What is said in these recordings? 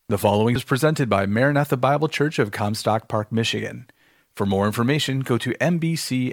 The following is presented by Maranatha Bible Church of Comstock Park, Michigan. For more information, go to mbcmi.org.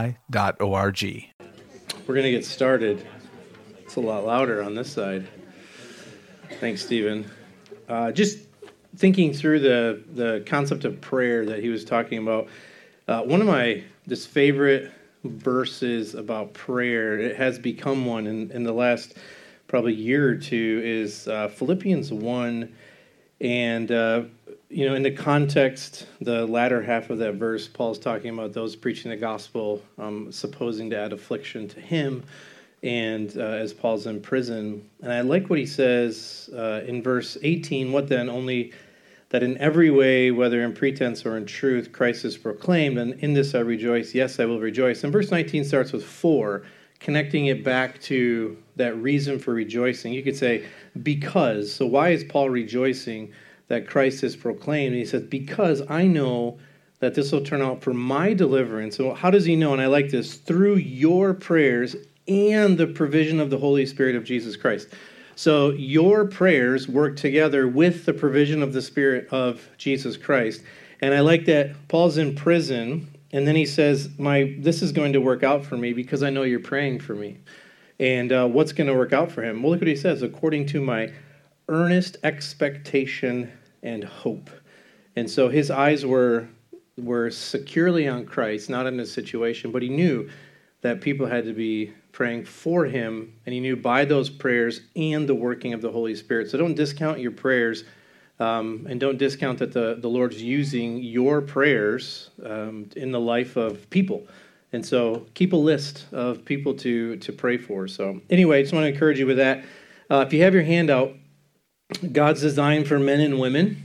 We're going to get started. It's a lot louder on this side. Thanks, Stephen. Just thinking through the concept of prayer that he was talking about, one of my favorite verses about prayer, it has become one in the last probably year or two, is Philippians 1. And, in the context, the latter half of that verse, Paul's talking about those preaching the gospel, supposing to add affliction to him, and as Paul's in prison. And I like what he says in verse 18, "What then? Only that in every way, whether in pretense or in truth, Christ is proclaimed, and in this I rejoice. Yes, I will rejoice." And verse 19 starts with "for," connecting it back to that reason for rejoicing. You could say, because. So why is Paul rejoicing that Christ is proclaimed? And he says, because I know that this will turn out for my deliverance. So how does he know? And I like this: through your prayers and the provision of the Holy Spirit of Jesus Christ. So your prayers work together with the provision of the Spirit of Jesus Christ. And I like that Paul's in prison, and then he says, this is going to work out for me because I know you're praying for me. And what's going to work out for him? Well, look what he says: according to my earnest expectation and hope. And so his eyes were securely on Christ, not in his situation, but he knew that people had to be praying for him, and he knew by those prayers and the working of the Holy Spirit. So don't discount your prayers, and don't discount that the Lord's using your prayers in the life of people. And so keep a list of people to pray for. So anyway, I just want to encourage you with that. If you have your handout, God's design for men and women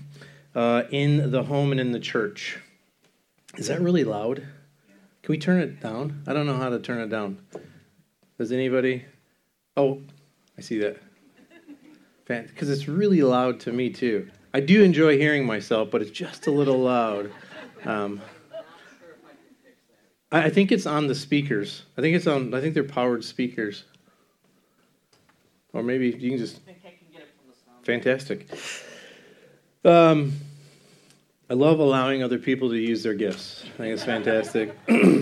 in the home and in the church. Is that really loud? Can we turn it down? I don't know how to turn it down. Does anybody? Oh, I see that. Because it's really loud to me too. I do enjoy hearing myself, but it's just a little loud. I think it's on the speakers. I think they're powered speakers. Or maybe you can just... I think I can get it from the sound. Fantastic. I love allowing other people to use their gifts. I think it's fantastic.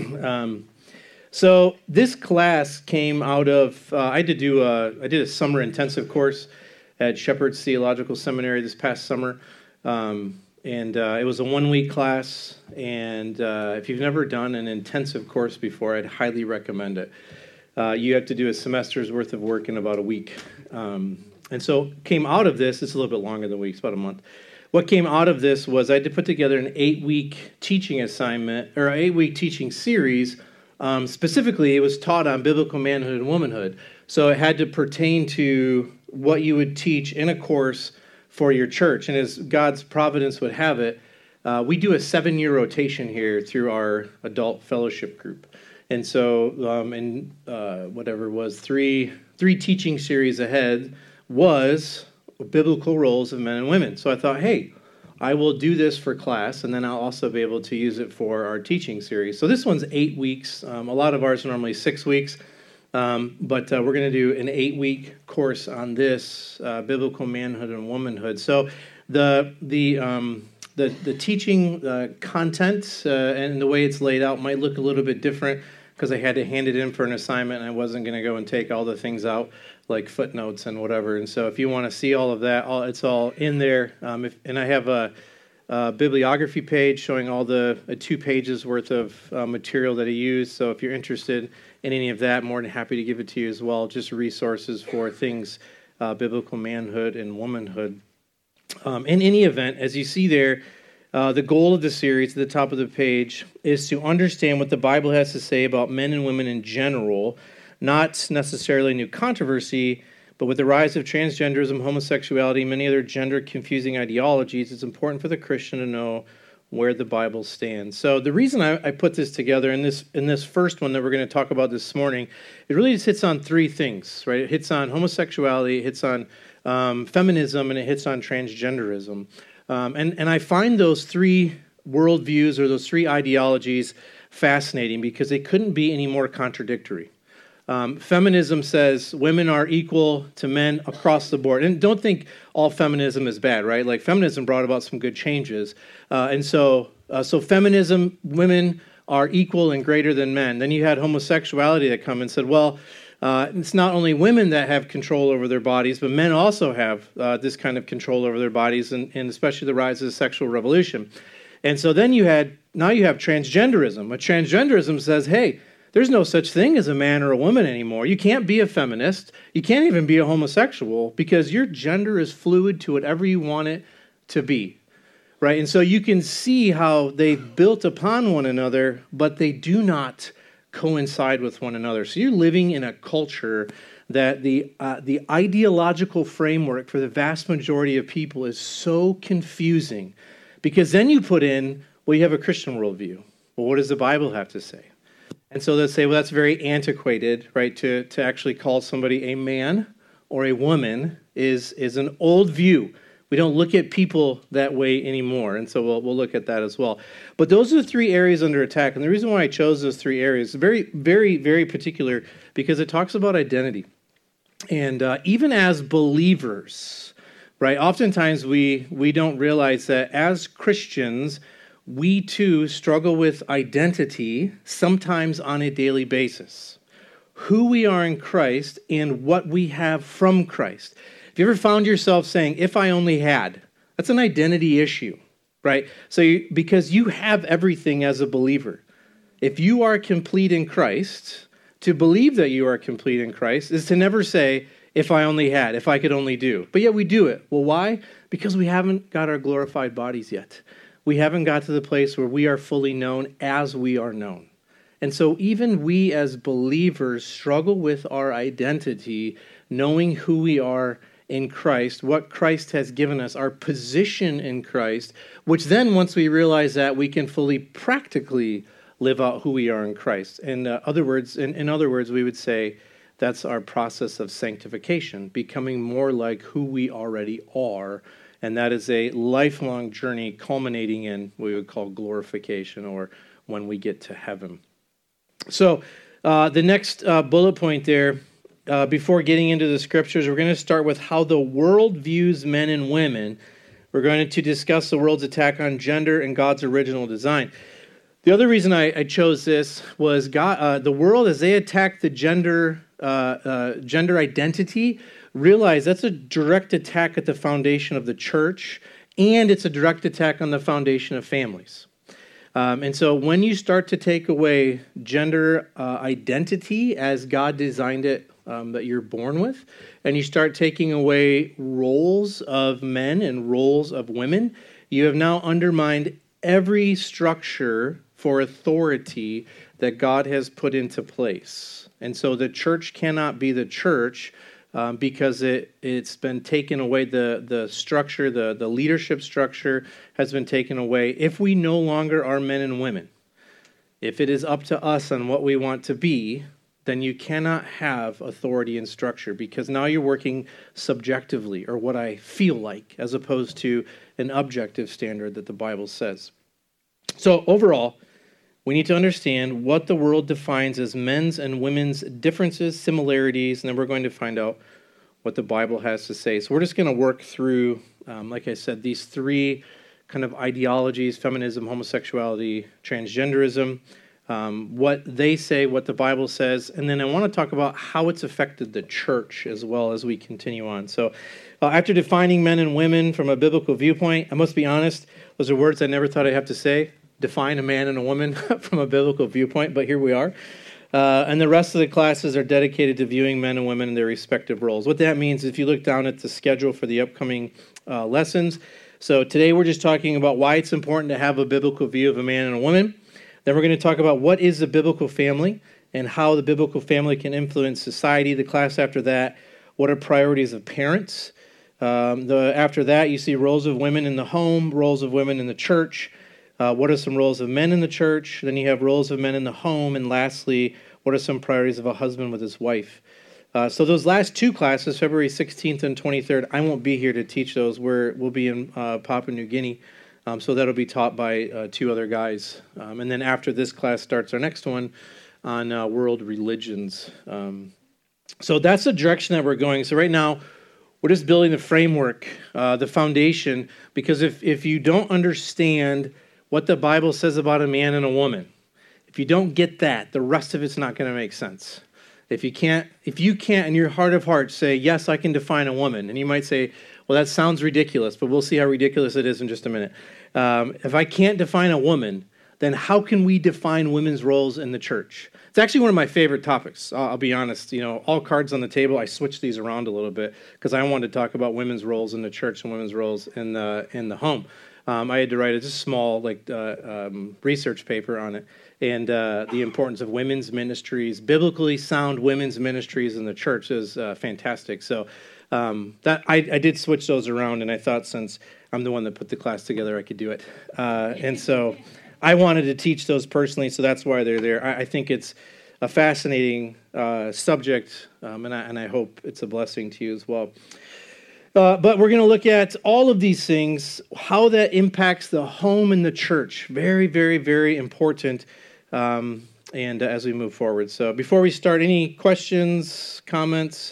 So this class came out of... I did a summer intensive course at Shepherd's Theological Seminary this past summer. And it was a 1-week class, and if you've never done an intensive course before, I'd highly recommend it. You have to do a semester's worth of work in about a week. And so came out of this, it's a little bit longer than a week, it's about a month. What came out of this was I had to put together an 8-week teaching assignment, or an 8-week teaching series. Specifically, it was taught on biblical manhood and womanhood. So it had to pertain to what you would teach in a course for your church. And as God's providence would have it, we do a 7-year rotation here through our adult fellowship group. And so whatever it was, three teaching series ahead was biblical roles of men and women. So I thought, hey, I will do this for class, and then I'll also be able to use it for our teaching series. So this one's 8 weeks. A lot of ours are normally 6 weeks. But we're going to do an 8-week course on this, biblical manhood and womanhood. So the teaching content and the way it's laid out might look a little bit different because I had to hand it in for an assignment, and I wasn't going to go and take all the things out like footnotes and whatever. And so if you want to see all of that, it's all in there. And I have a bibliography page showing all the 2 pages worth of material that I used. So if you're interested in any of that, more than happy to give it to you as well. Just resources for things, biblical manhood and womanhood. In any event, as you see there, the goal of the series at the top of the page is to understand what the Bible has to say about men and women in general, not necessarily new controversy, but with the rise of transgenderism, homosexuality, and many other gender-confusing ideologies, it's important for the Christian to know where the Bible stands. So the reason I put this together in this first one that we're going to talk about this morning, it really just hits on 3 things, right? It hits on homosexuality, it hits on feminism, and it hits on transgenderism. And I find those 3 worldviews or those 3 ideologies fascinating because they couldn't be any more contradictory. Feminism says women are equal to men across the board. And don't think all feminism is bad, right? Like feminism brought about some good changes. So feminism, women are equal and greater than men. Then you had homosexuality that come and said, well, it's not only women that have control over their bodies, but men also have this kind of control over their bodies, and especially the rise of the sexual revolution. And so then now you have transgenderism. But transgenderism says, hey, there's no such thing as a man or a woman anymore. You can't be a feminist. You can't even be a homosexual because your gender is fluid to whatever you want it to be, right? And so you can see how they built upon one another, but they do not coincide with one another. So you're living in a culture that the ideological framework for the vast majority of people is so confusing because then you put in, well, you have a Christian worldview. Well, what does the Bible have to say? And so they'll say, well, that's very antiquated, right? To actually call somebody a man or a woman is an old view. We don't look at people that way anymore. And so we'll look at that as well. But those are the three areas under attack. And the reason why I chose those three areas is very, very, very particular because it talks about identity. And even as believers, right, oftentimes we don't realize that as Christians, we too struggle with identity, sometimes on a daily basis. Who we are in Christ and what we have from Christ. Have you ever found yourself saying, if I only had? That's an identity issue, right? So because you have everything as a believer. If you are complete in Christ, to believe that you are complete in Christ is to never say, if I only had, if I could only do. But yet we do it. Well, why? Because we haven't got our glorified bodies yet. We haven't got to the place where we are fully known as we are known. And so even we as believers struggle with our identity, knowing who we are in Christ, what Christ has given us, our position in Christ, which then once we realize that, we can fully practically live out who we are in Christ. In other words, we would say that's our process of sanctification, becoming more like who we already are. And that is a lifelong journey culminating in what we would call glorification, or when we get to heaven. So the next bullet point there, before getting into the scriptures, we're going to start with how the world views men and women. We're going to discuss the world's attack on gender and God's original design. The other reason I chose this was the world, as they attack the gender identity, realize that's a direct attack at the foundation of the church, and it's a direct attack on the foundation of families. And so when you start to take away gender identity as God designed it, that you're born with, and you start taking away roles of men and roles of women, you have now undermined every structure for authority that God has put into place. And so the church cannot be the church because it's been taken away, the structure, the leadership structure has been taken away. If we no longer are men and women, if it is up to us on what we want to be, then you cannot have authority and structure, because now you're working subjectively, or what I feel like, as opposed to an objective standard that the Bible says. So overall, we need to understand what the world defines as men's and women's differences, similarities, and then we're going to find out what the Bible has to say. So we're just going to work through, like I said, these three kind of ideologies: feminism, homosexuality, transgenderism, what they say, what the Bible says, and then I want to talk about how it's affected the church as well as we continue on. So after defining men and women from a biblical viewpoint, I must be honest, those are words I never thought I'd have to say. Define a man and a woman from a biblical viewpoint, but here we are. And the rest of the classes are dedicated to viewing men and women in their respective roles. What that means, if you look down at the schedule for the upcoming lessons, so today we're just talking about why it's important to have a biblical view of a man and a woman. Then we're going to talk about what is the biblical family and how the biblical family can influence society. The class after that, what are priorities of parents? After that, you see roles of women in the home, roles of women in the church. What are some roles of men in the church? Then you have roles of men in the home. And lastly, what are some priorities of a husband with his wife? So those last two classes, February 16th and 23rd, I won't be here to teach those. We'll be in Papua New Guinea. So that'll be taught by two other guys. And then after this class starts our next one on world religions. So that's the direction that we're going. So right now, we're just building the framework, the foundation, because if you don't understand what the Bible says about a man and a woman, if you don't get that, the rest of it's not going to make sense. If you can't in your heart of hearts say, yes, I can define a woman, and you might say, well, that sounds ridiculous, but we'll see how ridiculous it is in just a minute. If I can't define a woman, then how can we define women's roles in the church? It's actually one of my favorite topics. I'll be honest. All cards on the table. I switched these around a little bit because I wanted to talk about women's roles in the church and women's roles in the home. I had to write a just small research paper on it and the importance of women's ministries, biblically sound women's ministries in the church is fantastic. So that I did switch those around, and I thought since I'm the one that put the class together, I could do it. And so I wanted to teach those personally, so that's why they're there. I think it's a fascinating subject, and I hope it's a blessing to you as well. But we're going to look at all of these things, how that impacts the home and the church. Very, very, very important, and as we move forward. So before we start, any questions, comments?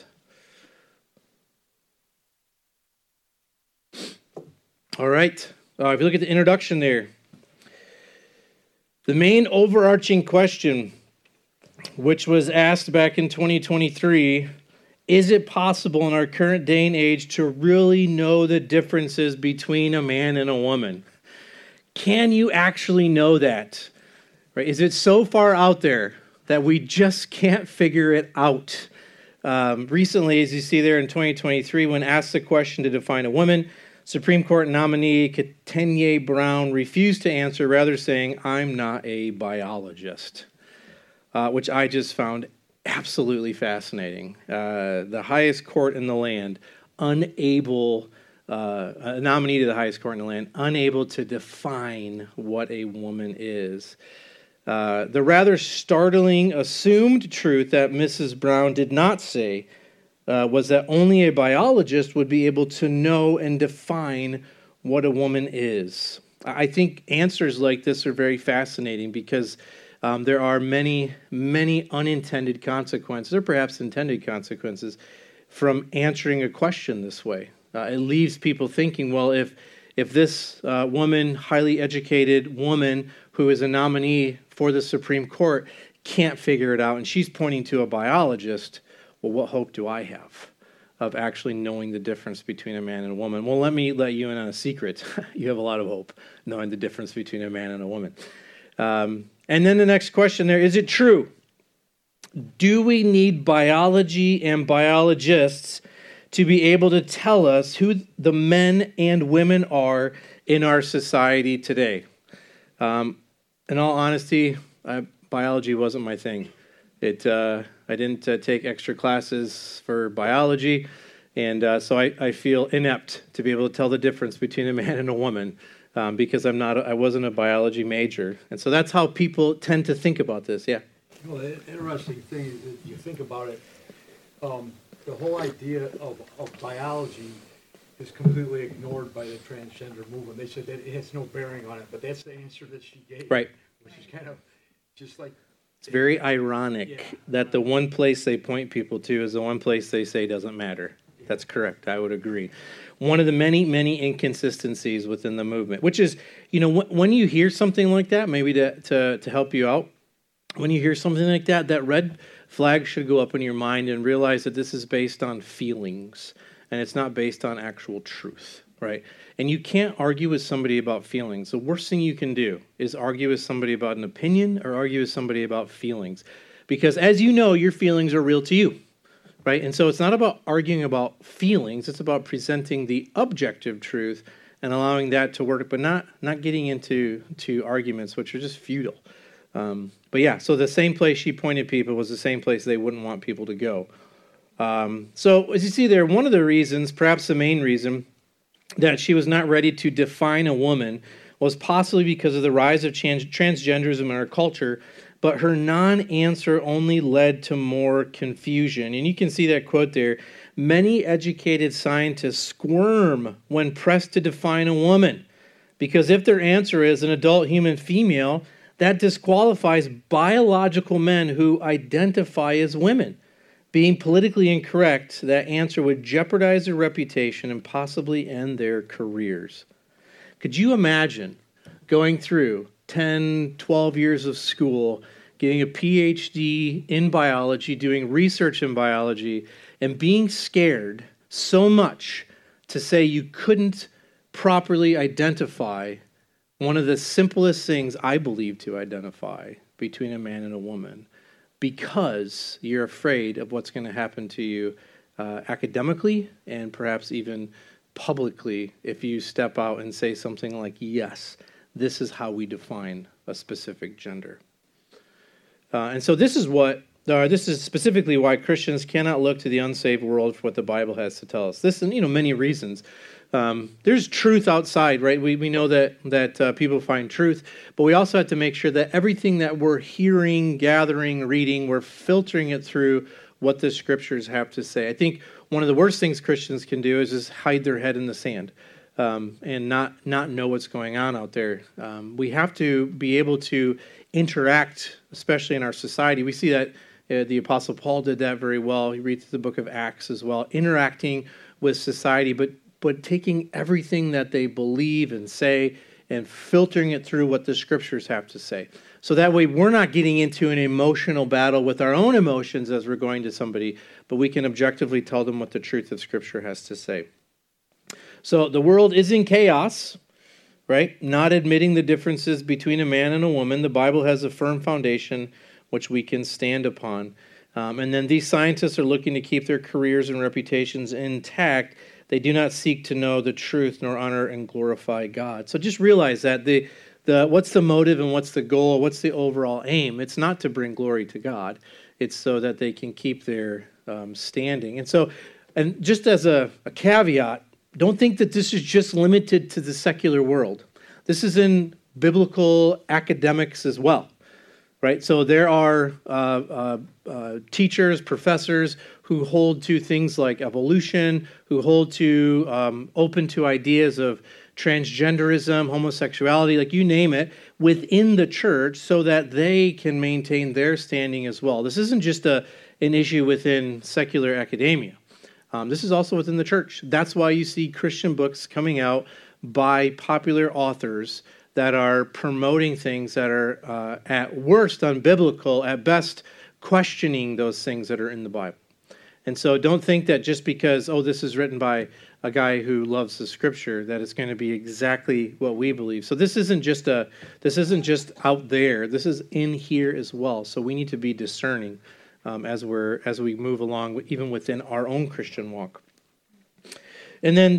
All right. If you look at the introduction there, the main overarching question, which was asked back in 2023, is it possible in our current day and age to really know the differences between a man and a woman? Can you actually know that? Right? Is it so far out there that we just can't figure it out? Recently, as you see there in 2023, when asked the question to define a woman, Supreme Court nominee Ketanji Brown refused to answer, rather saying, "I'm not a biologist," which I just found absolutely fascinating. The highest court in the land, a nominee to the highest court in the land, unable to define what a woman is. The rather startling assumed truth that Mrs. Brown did not say was that only a biologist would be able to know and define what a woman is. I think answers like this are very fascinating because there are many, many unintended consequences, or perhaps intended consequences, from answering a question this way. It leaves people thinking, well, if this woman, highly educated woman who is a nominee for the Supreme Court can't figure it out, and she's pointing to a biologist, well, what hope do I have of actually knowing the difference between a man and a woman? Well, let me let you in on a secret. You have a lot of hope knowing the difference between a man and a woman. And then the next question there, is it true? Do we need biology and biologists to be able to tell us who the men and women are in our society today? In all honesty, biology wasn't my thing. I didn't take extra classes for biology, and so I feel inept to be able to tell the difference between a man and a woman because I wasn't a biology major, and so that's how people tend to think about this. Yeah. Well, the interesting thing is that you think about it, the whole idea of biology is completely ignored by the transgender movement. They said that it has no bearing on it, but that's the answer that she gave. Right. Which is kind of just like... It's very ironic that the one place they point people to is the one place they say doesn't matter. That's correct. I would agree. One of the many, many inconsistencies within the movement, which is, when you hear something like that, maybe to help you out, when you hear something like that, that red flag should go up in your mind and realize that this is based on feelings and it's not based on actual truth, right? And you can't argue with somebody about feelings. The worst thing you can do is argue with somebody about an opinion or argue with somebody about feelings. Because as you know, your feelings are real to you, right? And so it's not about arguing about feelings. It's about presenting the objective truth and allowing that to work, but not getting into arguments, which are just futile. But yeah, so the same place she pointed people was the same place they wouldn't want people to go. So as you see there, one of the reasons, perhaps the main reason, that she was not ready to define a woman was possibly because of the rise of transgenderism in our culture, but her non-answer only led to more confusion. And you can see that quote there. Many educated scientists squirm when pressed to define a woman, because if their answer is an adult human female, that disqualifies biological men who identify as women. Being politically incorrect, that answer would jeopardize their reputation and possibly end their careers. Could you imagine going through 10, 12 years of school, getting a PhD in biology, doing research in biology, and being scared so much to say you couldn't properly identify one of the simplest things I believe to identify between a man and a woman, because you're afraid of what's going to happen to you academically and perhaps even publicly if you step out and say something like, yes, this is how we define a specific gender. And so this is specifically why Christians cannot look to the unsaved world for what the Bible has to tell us. This, and many reasons. There's truth outside, right? We know that people find truth, but we also have to make sure that everything that we're hearing, gathering, reading, we're filtering it through what the Scriptures have to say. I think one of the worst things Christians can do is just hide their head in the sand and not know what's going on out there. We have to be able to interact, especially in our society. We see that the Apostle Paul did that very well. He reads the book of Acts as well, interacting with society, but taking everything that they believe and say and filtering it through what the Scriptures have to say. So that way we're not getting into an emotional battle with our own emotions as we're going to somebody, but we can objectively tell them what the truth of Scripture has to say. So the world is in chaos, right? Not admitting the differences between a man and a woman. The Bible has a firm foundation which we can stand upon. And then these scientists are looking to keep their careers and reputations intact. They do not seek to know the truth nor honor and glorify God. So just realize that the what's the motive and what's the goal, what's the overall aim? It's not to bring glory to God. It's so that they can keep their standing. And just as a caveat, don't think that this is just limited to the secular world. This is in biblical academics as well. Right, so there are teachers, professors who hold to things like evolution, who hold to open to ideas of transgenderism, homosexuality, like you name it, within the church, so that they can maintain their standing as well. This isn't just an issue within secular academia. This is also within the church. That's why you see Christian books coming out by popular authors that are promoting things that are at worst unbiblical, at best questioning those things that are in the Bible. And so don't think that just because, this is written by a guy who loves the Scripture, that it's going to be exactly what we believe. So this isn't just out there. This is in here as well. So we need to be discerning as we move along, even within our own Christian walk. And then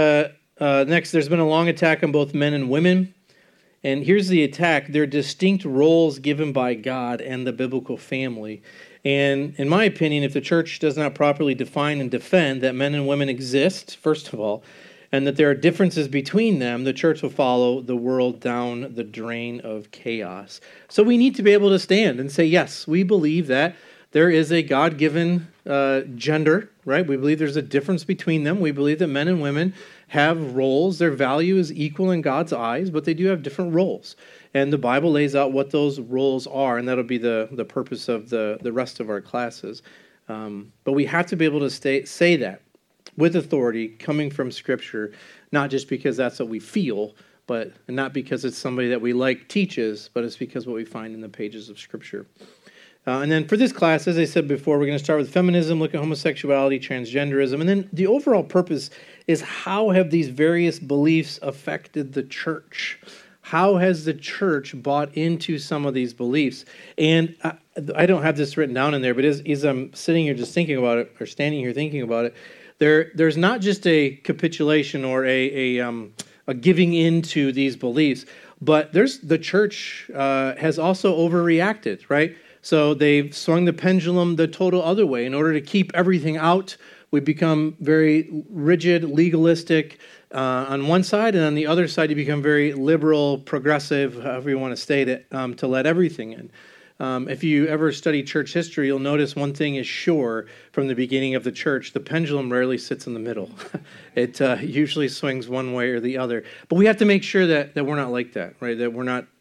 next, there's been a long attack on both men and women. And here's the attack. They're distinct roles given by God and the biblical family. And in my opinion, if the church does not properly define and defend that men and women exist, first of all, and that there are differences between them, the church will follow the world down the drain of chaos. So we need to be able to stand and say, yes, we believe that there is a God-given gender, right? We believe there's a difference between them. We believe that men and women have roles. Their value is equal in God's eyes, but they do have different roles. And the Bible lays out what those roles are, and that'll be the purpose of the rest of our classes. But we have to be able to say that with authority coming from Scripture, not just because that's what we feel, but not because it's somebody that we like teaches, but it's because what we find in the pages of Scripture. And then for this class, as I said before, we're going to start with feminism, look at homosexuality, transgenderism, and then the overall purpose is how have these various beliefs affected the church? How has the church bought into some of these beliefs? And I don't have this written down in there, but as I'm sitting here just thinking about it, or standing here thinking about it, there's not just a capitulation or a giving into these beliefs, but the church has also overreacted, right? So they've swung the pendulum the total other way. In order to keep everything out, we've become very rigid, legalistic on one side, and on the other side, you become very liberal, progressive, however you want to state it, to let everything in. If you ever study church history, you'll notice one thing is sure from the beginning of the church: the pendulum rarely sits in the middle. It usually swings one way or the other. But we have to make sure that we're not like that, right? That we're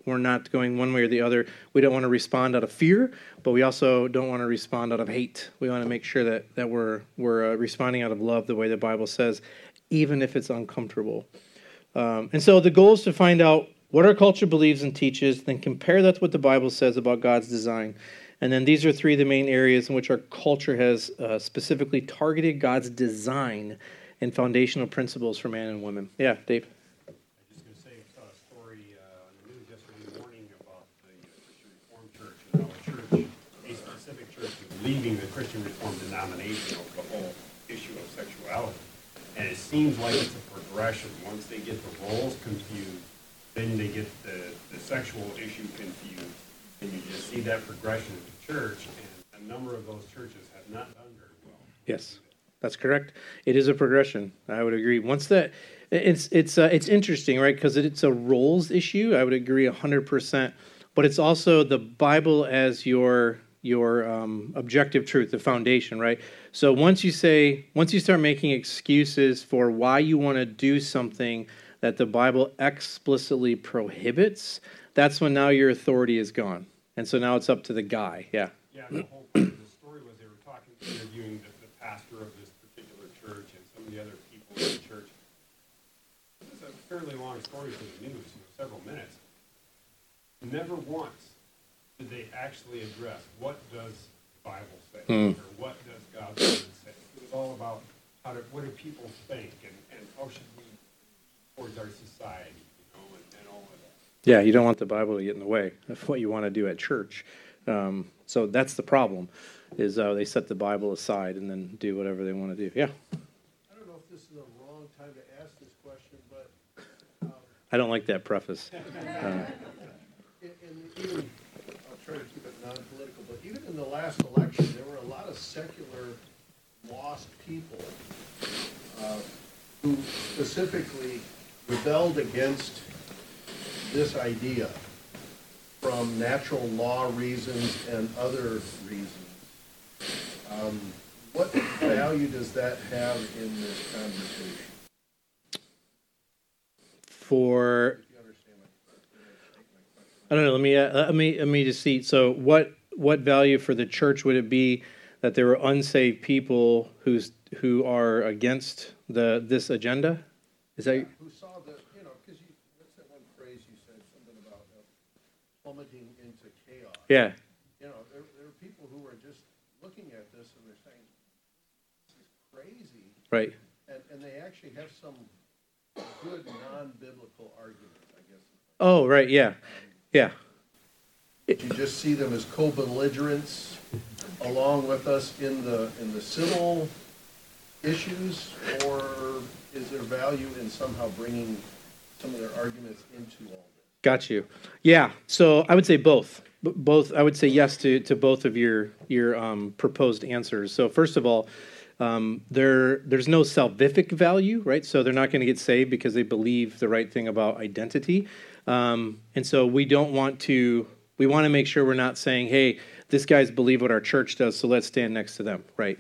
we're not going one way or the other. We don't want to respond out of fear, but we also don't want to respond out of hate. We want to make sure that we're responding out of love the way the Bible says, even if it's uncomfortable. And so the goal is to find out what our culture believes and teaches, then compare that to what the Bible says about God's design. And then these are three of the main areas in which our culture has specifically targeted God's design and foundational principles for man and women. Yeah, Dave? I was just going to say, I saw a story on the news yesterday morning about the Christian Reformed Church and how a church, a specific church, is leaving the Christian Reformed denomination over the whole issue of sexuality. And it seems like it's a progression. Once they get the roles confused, then they get the sexual issue confused. And you just see that progression in the church, and a number of those churches have not done very well. Yes, that's correct. It is a progression. I would agree. Once that, it's interesting, right? Because it's a roles issue. I would agree 100%. But it's also the Bible as your objective truth, the foundation, right? So once you start making excuses for why you want to do something that the Bible explicitly prohibits, that's when now your authority is gone. And so now it's up to the guy. Yeah. Yeah, the whole point of the story was they were interviewing the pastor of this particular church and some of the other people in the church. This is a fairly long story for the news, several minutes. Never once did they actually address what does the Bible say or what does God's word say. It was all about what do people think and how should we towards our society, and all of that. Yeah, you don't want the Bible to get in the way of what you want to do at church. So that's the problem, is they set the Bible aside and then do whatever they want to do. Yeah. I don't know if this is the wrong time to ask this question, but I don't like that preface. and even, I'll try to keep it non-political, but even in the last election, there were a lot of secular lost people who specifically rebelled against this idea from natural law reasons and other reasons. What value does that have in this conversation? For, Do you understand my question? I don't know. Let me just see. So what value for the church would it be that there were unsaved people who are against this agenda? Is that Who saw the, because what's that one phrase you said, something about plummeting into chaos? yeah? There are people who are just looking at this and they're saying, this is crazy. Right. And they actually have some good non-biblical arguments, I guess. Oh, right. Yeah. Yeah. Do you just see them as co-belligerents along with us in the civil issues, or is there value in somehow bringing some of their arguments into all this? Got you. Yeah. So I would say both. Both. I would say yes to both of your proposed answers. So first of all, there's no salvific value, right? So they're not going to get saved because they believe the right thing about identity, and so we want to make sure we're not saying, hey, this guy's believe what our church does, so let's stand next to them, right?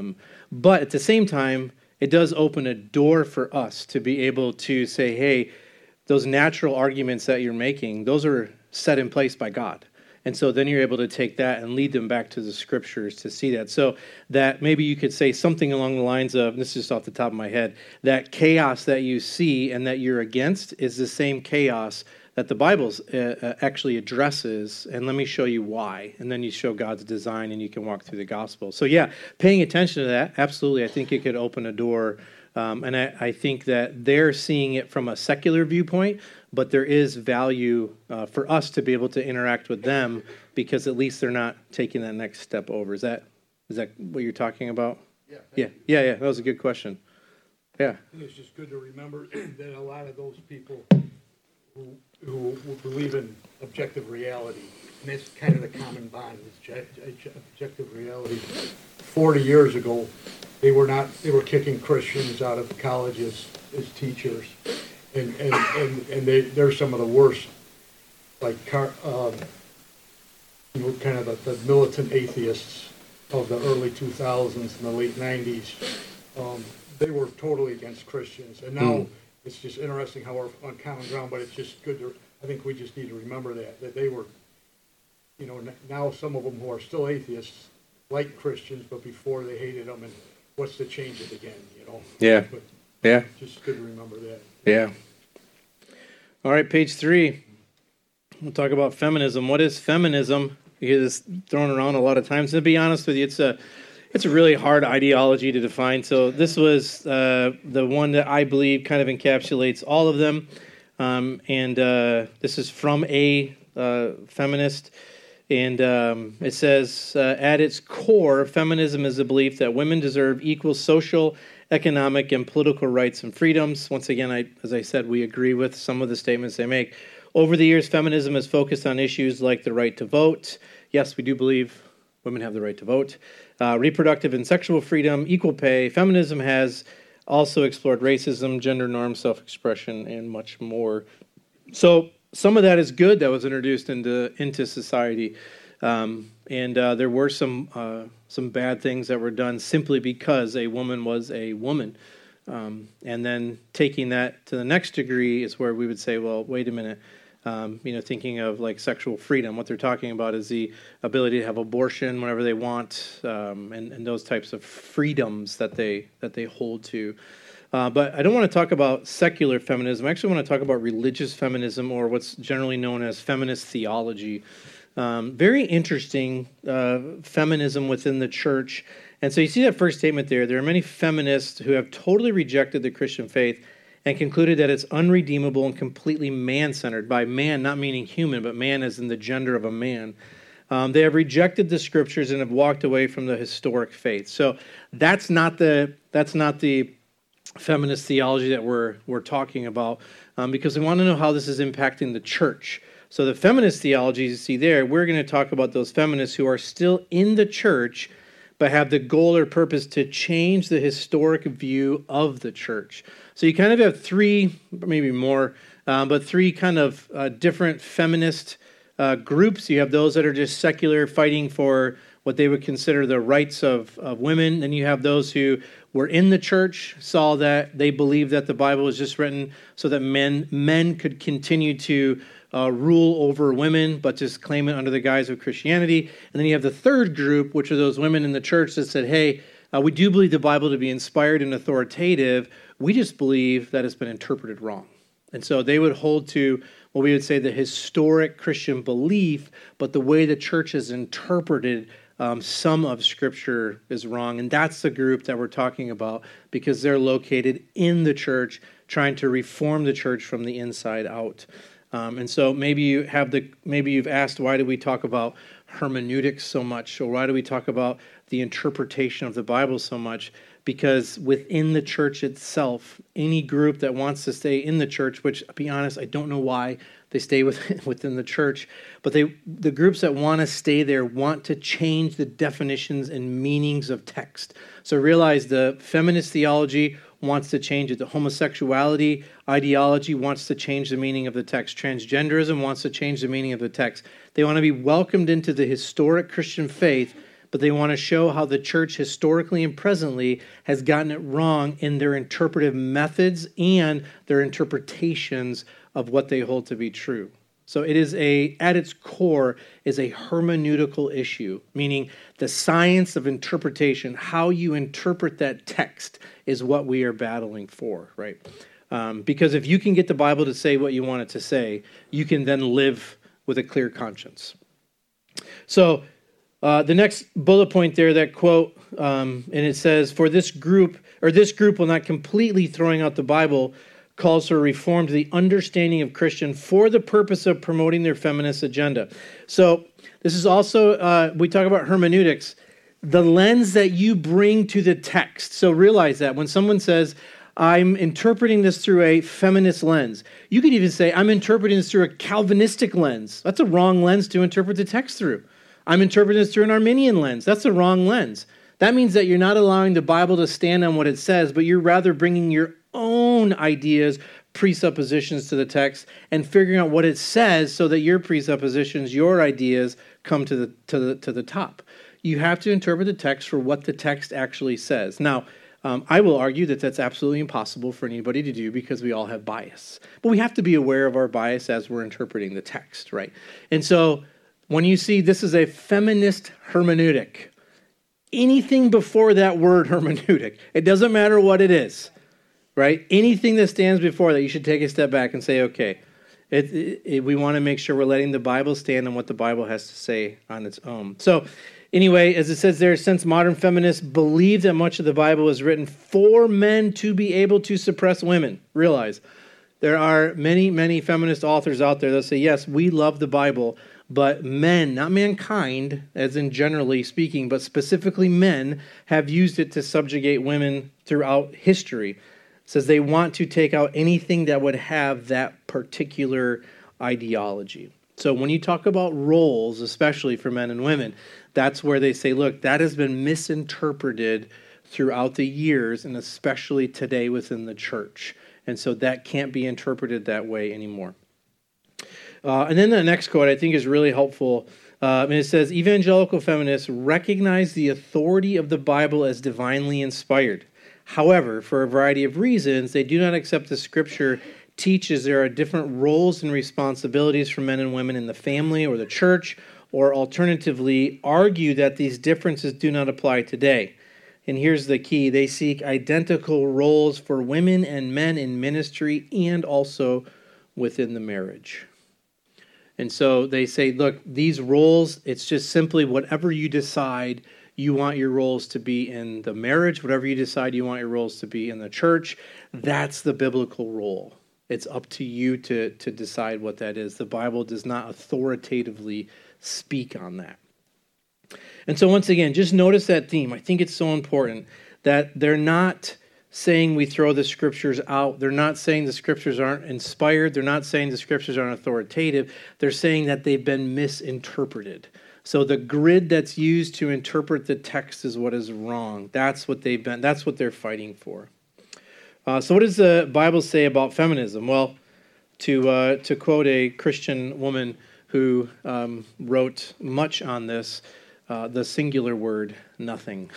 But at the same time, it does open a door for us to be able to say, hey, those natural arguments that you're making, those are set in place by God. And so then you're able to take that and lead them back to the scriptures to see that. So that maybe you could say something along the lines of, and this is just off the top of my head, that chaos that you see and that you're against is the same chaos that the Bible actually addresses, and let me show you why. And then you show God's design and you can walk through the gospel. So yeah, paying attention to that, absolutely, I think it could open a door. And I think that they're seeing it from a secular viewpoint, but there is value for us to be able to interact with them because at least they're not taking that next step over. Is that what you're talking about? Yeah. Yeah. That was a good question. Yeah. I think it's just good to remember that a lot of those people who believe in objective reality, and that's kind of the common bond, is objective reality. 40 years ago, they were kicking Christians out of colleges as teachers, and they're some of the worst, like kind of the militant atheists of the early 2000s and the late 90s. They were totally against Christians, and now it's just interesting how we're on common ground. But it's just good I think we just need to remember that they were, now some of them who are still atheists like Christians, but before they hated them, and what's to change it again, Yeah. But Yeah. just good to remember that. Yeah. All right, page 3. We'll talk about feminism. What is feminism? You hear this thrown around a lot of times. To be honest with you, it's a really hard ideology to define. So this was the one that I believe kind of encapsulates all of them. This is from a feminist. And it says, at its core, feminism is the belief that women deserve equal social, economic, and political rights and freedoms. Once again, as I said, we agree with some of the statements they make. Over the years, feminism has focused on issues like the right to vote. Yes, we do believe women have the right to vote. Reproductive and sexual freedom, equal pay. Feminism has also explored racism, gender norms, self-expression, and much more. So some of that is good that was introduced into society. There were some bad things that were done simply because a woman was a woman. And then taking that to the next degree is where we would say, well, wait a minute. Thinking of like sexual freedom, what they're talking about is the ability to have abortion whenever they want, and those types of freedoms that they hold to. But I don't want to talk about secular feminism. I actually want to talk about religious feminism, or what's generally known as feminist theology. Very interesting feminism within the church. And so you see that first statement there. There are many feminists who have totally rejected the Christian faith and concluded that it's unredeemable and completely man-centered. By man, not meaning human, but man as in the gender of a man. They have rejected the scriptures and have walked away from the historic faith. So that's not the feminist theology that we're talking about, because we want to know how this is impacting the church. So the feminist theology you see there, we're going to talk about those feminists who are still in the church, but have the goal or purpose to change the historic view of the church. So you kind of have three, maybe more, but three kind of different feminist groups. You have those that are just secular, fighting for what they would consider the rights of women. Then you have those who were in the church, saw that they believed that the Bible was just written so that men could continue to rule over women, but just claim it under the guise of Christianity. And then you have the third group, which are those women in the church that said, hey, we do believe the Bible to be inspired and authoritative. We just believe that it's been interpreted wrong. And so they would hold to what we would say the historic Christian belief, but the way the church has interpreted some of Scripture is wrong. And that's the group that we're talking about, because they're located in the church, trying to reform the church from the inside out. And so maybe you've asked, why do we talk about hermeneutics so much, or why do we talk about the interpretation of the Bible so much? Because within the church itself, any group that wants to stay in the church, which, to be honest, I don't know why they stay within the church, but the groups that want to stay there want to change the definitions and meanings of text. So realize the feminist theology wants to change it. The homosexuality ideology wants to change the meaning of the text. Transgenderism wants to change the meaning of the text. They want to be welcomed into the historic Christian faith, but they want to show how the church historically and presently has gotten it wrong in their interpretive methods and their interpretations of what they hold to be true. So it is at its core, is a hermeneutical issue, meaning the science of interpretation, how you interpret that text is what we are battling for, right? Because if you can get the Bible to say what you want it to say, you can then live with a clear conscience. So the next bullet point there, that quote, and it says, for this group will not completely throwing out the Bible, calls for a reform to the understanding of Christian for the purpose of promoting their feminist agenda. So this is also, we talk about hermeneutics, the lens that you bring to the text. So realize that when someone says, I'm interpreting this through a feminist lens, you could even say, I'm interpreting this through a Calvinistic lens. That's a wrong lens to interpret the text through. I'm interpreting this through an Arminian lens. That's the wrong lens. That means that you're not allowing the Bible to stand on what it says, but you're rather bringing your own ideas, presuppositions to the text, and figuring out what it says so that your presuppositions, your ideas, come to the top. You have to interpret the text for what the text actually says. Now, I will argue that that's absolutely impossible for anybody to do because we all have bias. But we have to be aware of our bias as we're interpreting the text, right? And so when you see this is a feminist hermeneutic, anything before that word hermeneutic, it doesn't matter what it is, right? Anything that stands before that, you should take a step back and say, okay, we want to make sure we're letting the Bible stand on what the Bible has to say on its own. So anyway, as it says there, since modern feminists believe that much of the Bible is written for men to be able to suppress women, realize there are many, many feminist authors out there that say, yes, we love the Bible, but men, not mankind, as in generally speaking, but specifically men, have used it to subjugate women throughout history. It says they want to take out anything that would have that particular ideology. So when you talk about roles, especially for men and women, that's where they say, look, that has been misinterpreted throughout the years, and especially today within the church. And so that can't be interpreted that way anymore. And then the next quote I think is really helpful. And it says, evangelical feminists recognize the authority of the Bible as divinely inspired. However, for a variety of reasons, they do not accept the Scripture teaches there are different roles and responsibilities for men and women in the family or the church, or alternatively, argue that these differences do not apply today. And here's the key. They seek identical roles for women and men in ministry and also within the marriage. And so they say, look, these roles, it's just simply whatever you decide you want your roles to be in the marriage, whatever you decide you want your roles to be in the church, that's the biblical role. It's up to you to decide what that is. The Bible does not authoritatively speak on that. And so once again, just notice that theme. I think it's so important that they're not saying we throw the Scriptures out. They're not saying the Scriptures aren't inspired. They're not saying the Scriptures aren't authoritative. They're saying that they've been misinterpreted. So the grid that's used to interpret the text is what is wrong. That's what they're fighting for. So what does the Bible say about feminism? Well, to quote a Christian woman who wrote much on this, the singular word, nothing.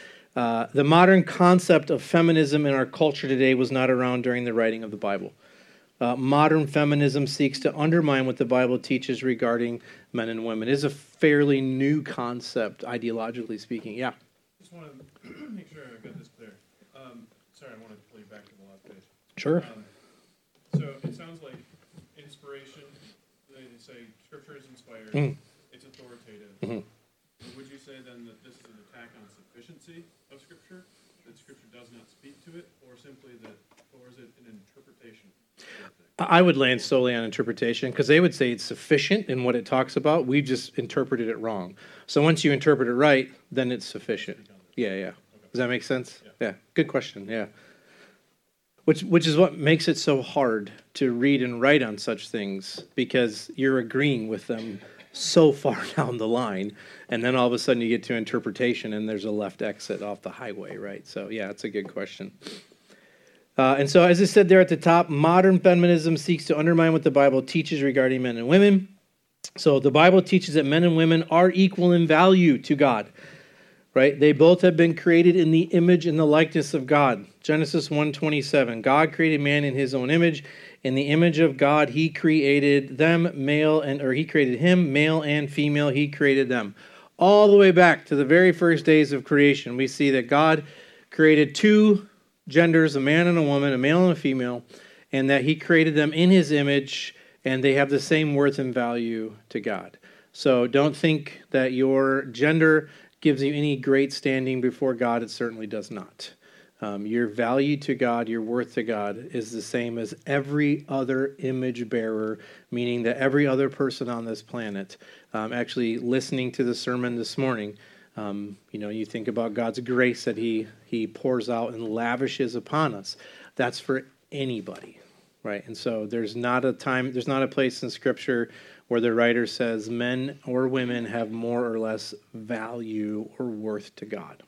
The modern concept of feminism in our culture today was not around during the writing of the Bible. Modern feminism seeks to undermine what the Bible teaches regarding men and women. It is a fairly new concept, ideologically speaking. Yeah? Just want to make sure I got this clear. Sorry, I wanted to pull you back to the last page. Sure. So it sounds like inspiration, they say Scripture is inspired, it's authoritative. Would you say then that this is an attack on sufficiency of Scripture, that Scripture does not speak to it, or simply that, or is it an interpretation? I would land solely on interpretation because they would say it's sufficient in what it talks about. We've just interpreted it wrong. So once you interpret it right, then it's sufficient. Yeah. Does that make sense? Yeah. Good question. Yeah. Which is what makes it so hard to read and write on such things, because you're agreeing with them so far down the line, and then all of a sudden you get to interpretation and there's a left exit off the highway, right? So yeah, it's a good question. And so as I said there at the top, modern feminism seeks to undermine what the Bible teaches regarding men and women. So the Bible teaches that men and women are equal in value to God, right? They both have been created in the image and the likeness of God. Genesis 1:27, God created man in his own image. In the image of God, he created them, he created him, male and female, he created them. All the way back to the very first days of creation, we see that God created two genders, a man and a woman, a male and a female, and that he created them in his image, and they have the same worth and value to God. So don't think that your gender gives you any great standing before God. It certainly does not. Your value to God, your worth to God is the same as every other image bearer, meaning that every other person on this planet. Actually, listening to the sermon this morning, you think about God's grace that he pours out and lavishes upon us. That's for anybody, right? And so there's not a place in Scripture where the writer says men or women have more or less value or worth to God.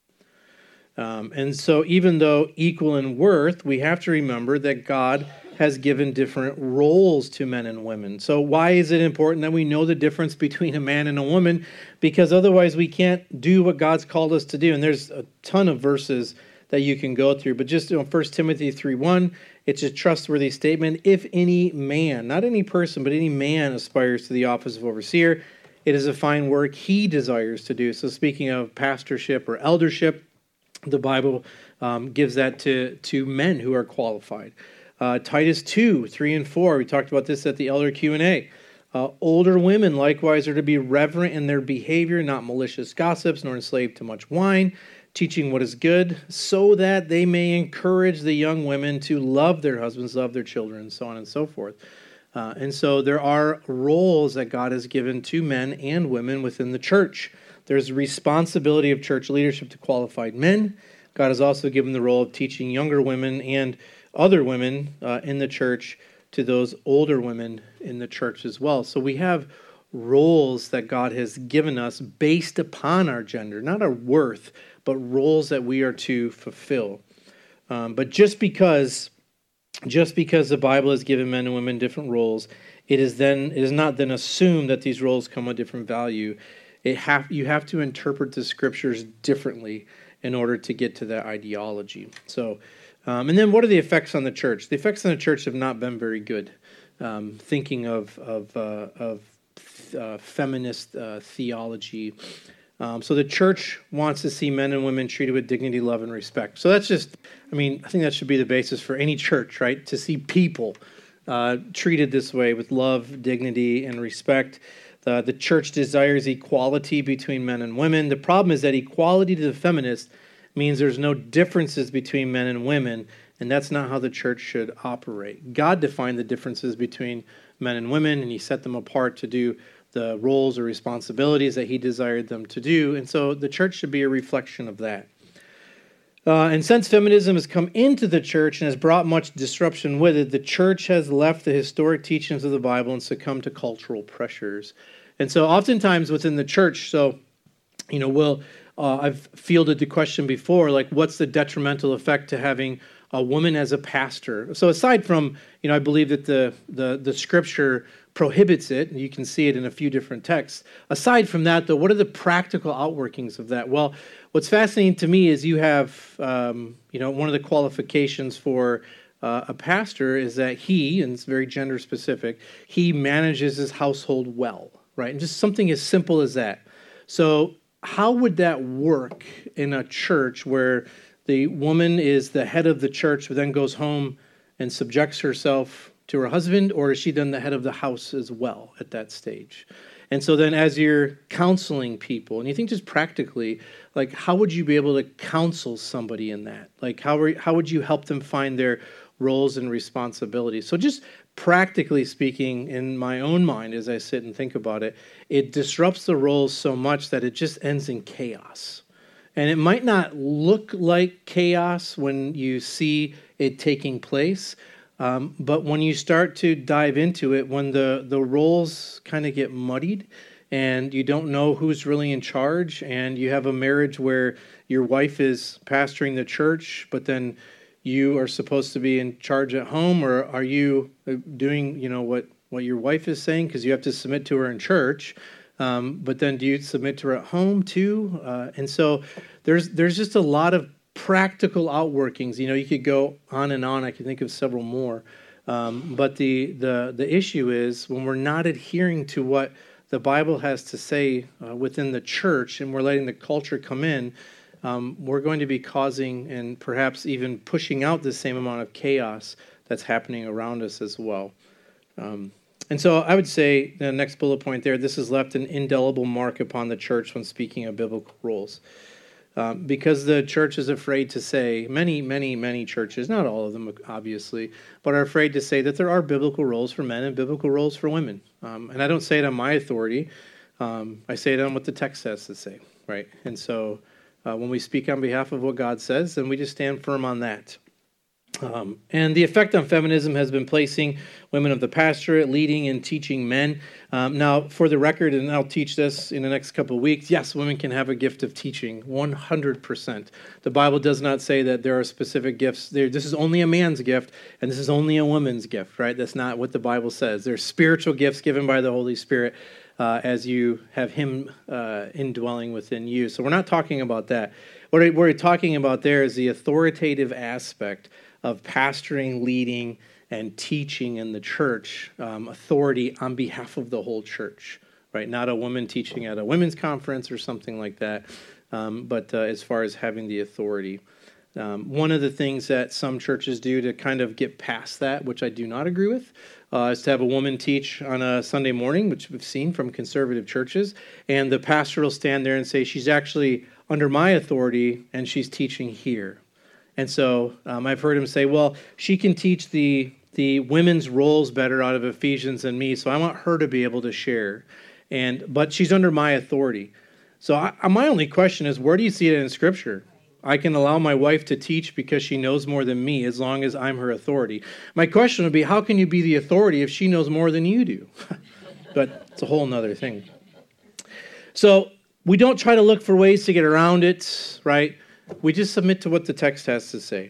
And so even though equal in worth, we have to remember that God has given different roles to men and women. So why is it important that we know the difference between a man and a woman? Because otherwise we can't do what God's called us to do. And there's a ton of verses that you can go through. But just 1 Timothy 3:1, it's a trustworthy statement. If any man, not any person, but any man aspires to the office of overseer, it is a fine work he desires to do. So speaking of pastorship or eldership, the Bible gives that to men who are qualified. Titus 2:3-4, we talked about this at the Elder Q&A. Older women likewise are to be reverent in their behavior, not malicious gossips, nor enslaved to much wine, teaching what is good, so that they may encourage the young women to love their husbands, love their children, and so on and so forth. And so there are roles that God has given to men and women within the church. There's responsibility of church leadership to qualified men. God has also given the role of teaching younger women and other women in the church to those older women in the church as well. So we have roles that God has given us based upon our gender, not our worth, but roles that we are to fulfill. But just because the Bible has given men and women different roles, it is not then assumed that these roles come with different value. You have to interpret the scriptures differently in order to get to that ideology. So, and then what are the effects on the church? The effects on the church have not been very good. Thinking of feminist theology. So the church wants to see men and women treated with dignity, love, and respect. So that's just, I think that should be the basis for any church, right? To see people treated this way with love, dignity, and respect. The church desires equality between men and women. The problem is that equality to the feminist means there's no differences between men and women, and that's not how the church should operate. God defined the differences between men and women, and he set them apart to do the roles or responsibilities that he desired them to do, and so the church should be a reflection of that. And since feminism has come into the church and has brought much disruption with it, the church has left the historic teachings of the Bible and succumbed to cultural pressures. And so oftentimes within the church, I've fielded the question before, like, what's the detrimental effect to having a woman as a pastor? So aside from, I believe that the scripture prohibits it, and you can see it in a few different texts. Aside from that, though, what are the practical outworkings of that? Well, what's fascinating to me is you have, one of the qualifications for a pastor is that he, and it's very gender specific, he manages his household well, right? And just something as simple as that. So how would that work in a church where the woman is the head of the church, but then goes home and subjects herself to her husband, or is she then the head of the house as well at that stage? And so then as you're counseling people, and you think just practically, like, how would you be able to counsel somebody in that? Like, how would you help them find their roles and responsibilities? So just practically speaking, in my own mind, as I sit and think about it, it disrupts the roles so much that it just ends in chaos. And it might not look like chaos when you see it taking place, but when you start to dive into it, when the roles kind of get muddied and you don't know who's really in charge, and you have a marriage where your wife is pastoring the church, but then you are supposed to be in charge at home, or are you doing what your wife is saying because you have to submit to her in church? But then do you submit to her at home too? And so there's just a lot of practical outworkings. You could go on and on. I can think of several more. But the issue is when we're not adhering to what the Bible has to say within the church, and we're letting the culture come in, we're going to be causing and perhaps even pushing out the same amount of chaos that's happening around us as well. And so I would say the next bullet point there, this has left an indelible mark upon the church when speaking of biblical roles. Because the church is afraid to say, many churches, not all of them obviously, but are afraid to say that there are biblical roles for men and biblical roles for women. And I don't say it on my authority. I say it on what the text has to say, right? And so when we speak on behalf of what God says, then we just stand firm on that. And the effect on feminism has been placing women of the pastorate, leading and teaching men. Now, for the record, and I'll teach this in the next couple of weeks, yes, women can have a gift of teaching, 100%. The Bible does not say that there are specific gifts. This is only a man's gift, and this is only a woman's gift, right? That's not what the Bible says. There's spiritual gifts given by the Holy Spirit as you have Him indwelling within you. So we're not talking about that. What we're talking about there is the authoritative aspect of pastoring, leading, and teaching in the church, authority on behalf of the whole church, right? Not a woman teaching at a women's conference or something like that, but as far as having the authority. One of the things that some churches do to kind of get past that, which I do not agree with, is to have a woman teach on a Sunday morning, which we've seen from conservative churches, and the pastor will stand there and say, she's actually under my authority, and she's teaching here. And so I've heard him say, well, she can teach the women's roles better out of Ephesians than me, so I want her to be able to share. But she's under my authority. So my only question is, where do you see it in Scripture? I can allow my wife to teach because she knows more than me as long as I'm her authority. My question would be, how can you be the authority if she knows more than you do? But it's a whole other thing. So we don't try to look for ways to get around it, right? We just submit to what the text has to say.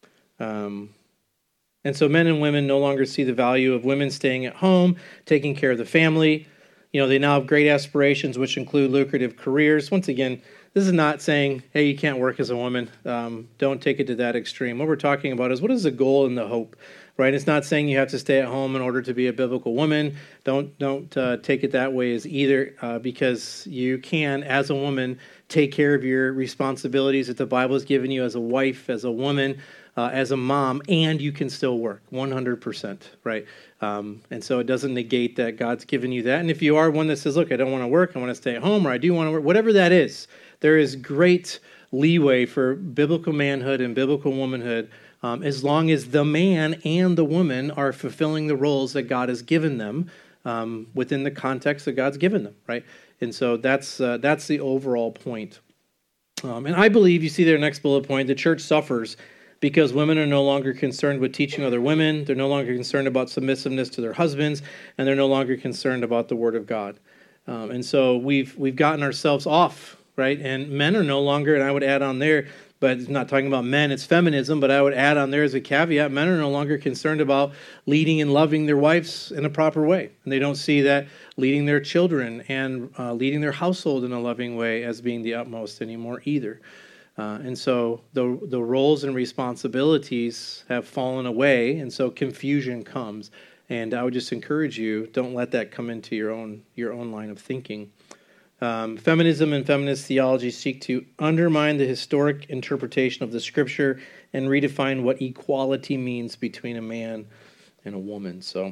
And so men and women no longer see the value of women staying at home, taking care of the family. You know, they now have great aspirations, which include lucrative careers. Once again, this is not saying, hey, you can't work as a woman. Don't take it to that extreme. What we're talking about is what is the goal and the hope, right? It's not saying you have to stay at home in order to be a biblical woman. Don't take it that way as either, because you can, as a woman, take care of your responsibilities that the Bible has given you as a wife, as a woman, as a mom, and you can still work 100%, right? And so it doesn't negate that God's given you that. And if you are one that says, look, I don't want to work, I want to stay at home, or I do want to work, whatever that is, there is great leeway for biblical manhood and biblical womanhood as long as the man and the woman are fulfilling the roles that God has given them within the context that God's given them, right? And so that's the overall point. And I believe, you see their next bullet point, the church suffers because women are no longer concerned with teaching other women, they're no longer concerned about submissiveness to their husbands, and they're no longer concerned about the Word of God. And so we've gotten ourselves off, right? And men are no longer, and I would add on there, but it's not talking about men, it's feminism, but I would add on there as a caveat, men are no longer concerned about leading and loving their wives in a proper way. And they don't see that leading their children and leading their household in a loving way as being the utmost anymore either. And so the roles and responsibilities have fallen away, and so confusion comes. And I would just encourage you, don't let that come into your own line of thinking. Feminism and feminist theology seek to undermine the historic interpretation of the Scripture and redefine what equality means between a man and a woman. So,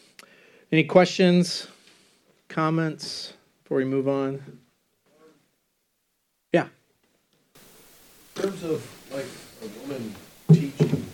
any questions, comments before we move on? Yeah. In terms of like a woman teaching,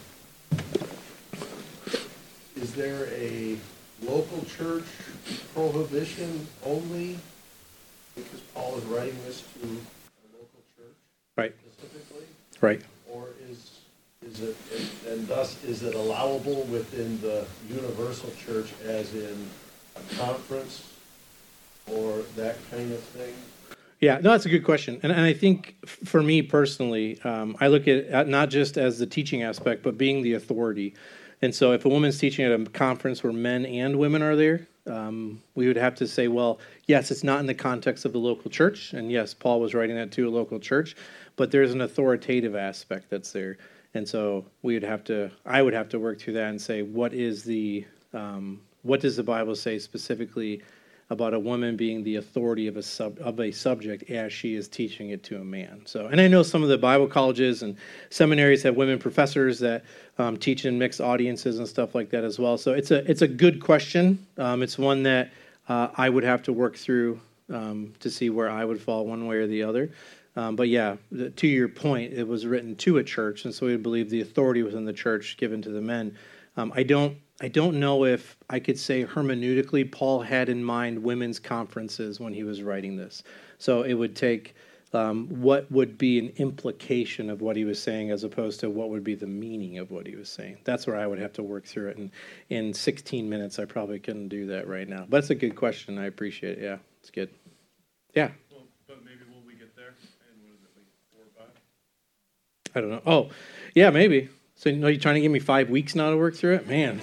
is there a local church prohibition only? Because Paul is writing this to a local church, Right. specifically, Right. or is it, and thus is it allowable within the universal church, as in a conference or that kind of thing? Yeah, no, that's a good question. And I think for me personally, I look at not just as the teaching aspect, but being the authority. And so if a woman's teaching at a conference where men and women are there, we would have to say, well, yes, it's not in the context of the local church. And yes, Paul was writing that to a local church, but there's an authoritative aspect that's there. And so I would have to work through that and say, what does the Bible say specifically about a woman being the authority of a subject as she is teaching it to a man. So, and I know some of the Bible colleges and seminaries have women professors that teach in mixed audiences and stuff like that as well. So it's a good question. It's one that I would have to work through to see where I would fall one way or the other. But yeah, to your point, it was written to a church, and so we believe the authority within the church given to the men. I don't know if I could say hermeneutically Paul had in mind women's conferences when he was writing this. So it would take what would be an implication of what he was saying as opposed to what would be the meaning of what he was saying. That's where I would have to work through it. And in 16 minutes, I probably couldn't do that right now. But it's a good question. I appreciate it. Yeah, it's good. Yeah. Well, but maybe will we get there? And what is it, like 4 or 5? I don't know. Oh, yeah, maybe. So you're trying to give me 5 weeks now to work through it? Man.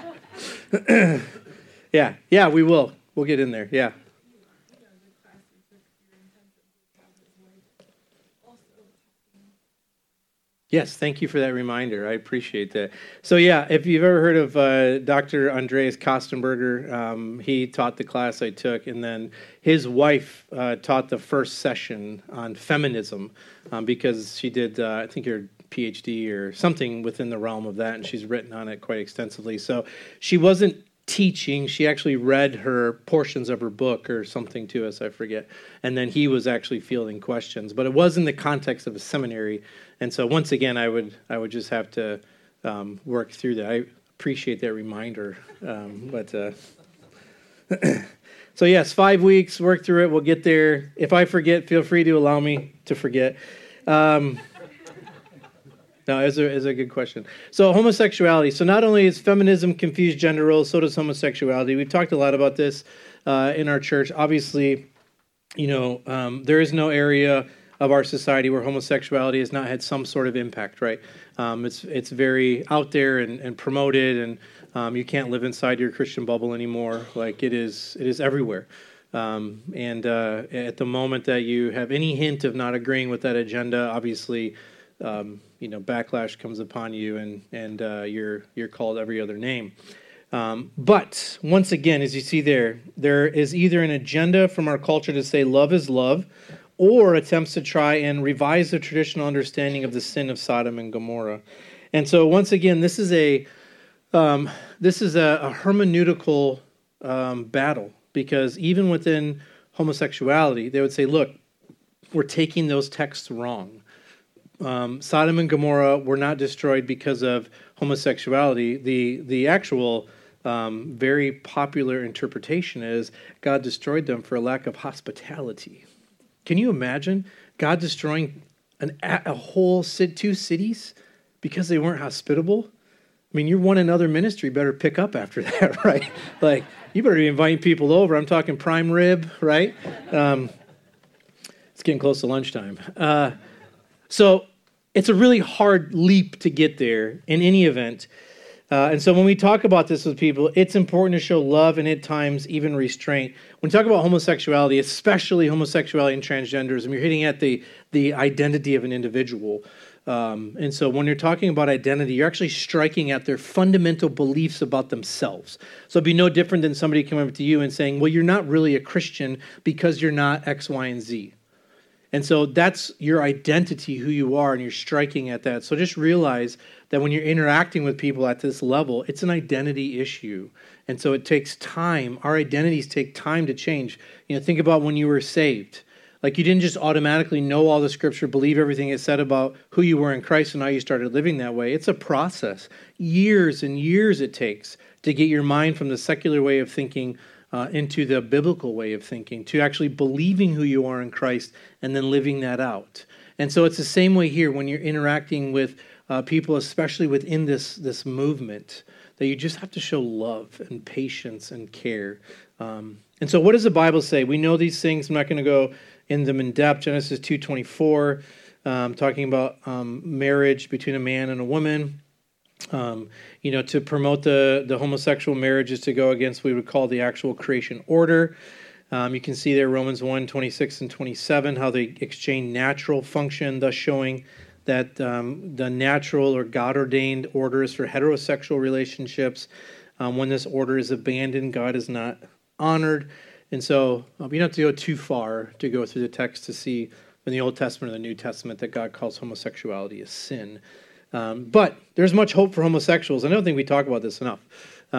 Yeah, we will. We'll get in there. Yeah. Yes, thank you for that reminder. I appreciate that. So yeah, if you've ever heard of Dr. Andreas Kostenberger, he taught the class I took, and then his wife taught the first session on feminism because she did, I think, her PhD or something within the realm of that, and she's written on it quite extensively. So she wasn't teaching, she actually read her portions of her book or something to us, I forget, and then he was actually fielding questions, but it was in the context of a seminary. And so once again, I would just have to work through that. I appreciate that reminder. So yes, 5 weeks, work through it. We'll get there. If I forget, feel free to allow me to forget. No, it's a good question. So homosexuality. So not only is feminism confused gender roles, so does homosexuality. We've talked a lot about this in our church. Obviously, there is no area of our society where homosexuality has not had some sort of impact, right? It's very out there and promoted, and you can't live inside your Christian bubble anymore. Like it is everywhere. And at the moment that you have any hint of not agreeing with that agenda, obviously, backlash comes upon you, and you're called every other name. But once again, as you see there is either an agenda from our culture to say love is love, or attempts to try and revise the traditional understanding of the sin of Sodom and Gomorrah. And so once again, this is a hermeneutical battle, because even within homosexuality, they would say, look, we're taking those texts wrong. Sodom and Gomorrah were not destroyed because of homosexuality. The actual very popular interpretation is God destroyed them for a lack of hospitality. Can you imagine God destroying a whole 2 cities because they weren't hospitable? I mean, your one another ministry better pick up after that, right? Like, you better be inviting people over. I'm talking prime rib, right? It's getting close to lunchtime. So it's a really hard leap to get there in any event. And so when we talk about this with people, it's important to show love and at times even restraint. When you talk about homosexuality, especially homosexuality and transgenderism, you're hitting at the identity of an individual. And so when you're talking about identity, you're actually striking at their fundamental beliefs about themselves. So it'd be no different than somebody coming up to you and saying, well, you're not really a Christian because you're not X, Y, and Z. And so that's your identity, who you are, and you're striking at that. So just realize that when you're interacting with people at this level, it's an identity issue. And so it takes time. Our identities take time to change. Think about when you were saved. Like, you didn't just automatically know all the scripture, believe everything it said about who you were in Christ, and now you started living that way. It's a process. Years and years it takes to get your mind from the secular way of thinking into the biblical way of thinking, to actually believing who you are in Christ and then living that out. And so it's the same way here when you're interacting with people, especially within this movement, that you just have to show love and patience and care. And so what does the Bible say? We know these things. I'm not going to go in them in depth. Genesis 2:24, talking about marriage between a man and a woman. To promote the homosexual marriage is to go against what we would call the actual creation order. You can see there Romans 1:26 and 27, how they exchange natural function, thus showing that the natural or God-ordained order is for heterosexual relationships. When this order is abandoned, God is not honored. And so you don't have to go too far to go through the text to see in the Old Testament or the New Testament that God calls homosexuality a sin. But there's much hope for homosexuals. I don't think we talk about this enough.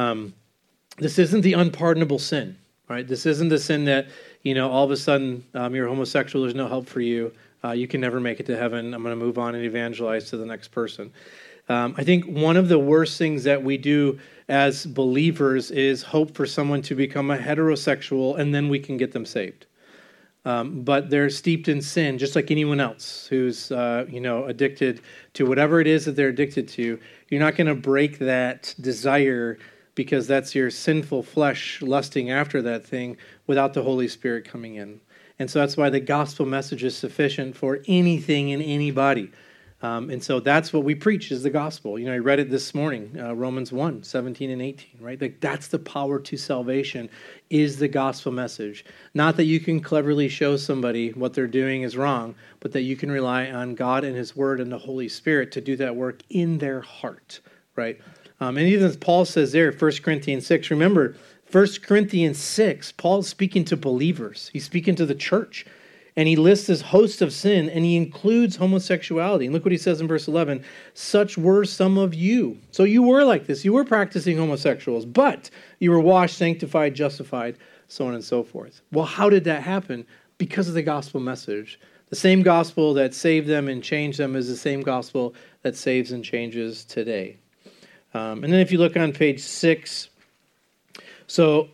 This isn't the unpardonable sin, right? This isn't the sin that, all of a sudden you're homosexual, there's no help for you. You can never make it to heaven. I'm going to move on and evangelize to the next person. I think one of the worst things that we do as believers is hope for someone to become a heterosexual and then we can get them saved. but they're steeped in sin, just like anyone else who's addicted to whatever it is that they're addicted to. You're not going to break that desire because that's your sinful flesh lusting after that thing without the Holy Spirit coming in. And so that's why the gospel message is sufficient for anything and anybody. And so that's what we preach is the gospel. I read it this morning, Romans 1, 17 and 18, right? Like that's the power to salvation is the gospel message. Not that you can cleverly show somebody what they're doing is wrong, but that you can rely on God and his word and the Holy Spirit to do that work in their heart, right? And even as Paul says there, 1 Corinthians 6, remember, 1 Corinthians 6, Paul's speaking to believers. He's speaking to the church. And he lists this host of sin, and he includes homosexuality. And look what he says in verse 11. Such were some of you. So you were like this. You were practicing homosexuals, but you were washed, sanctified, justified, so on and so forth. Well, how did that happen? Because of the gospel message. The same gospel that saved them and changed them is the same gospel that saves and changes today. And then if you look on page 6, so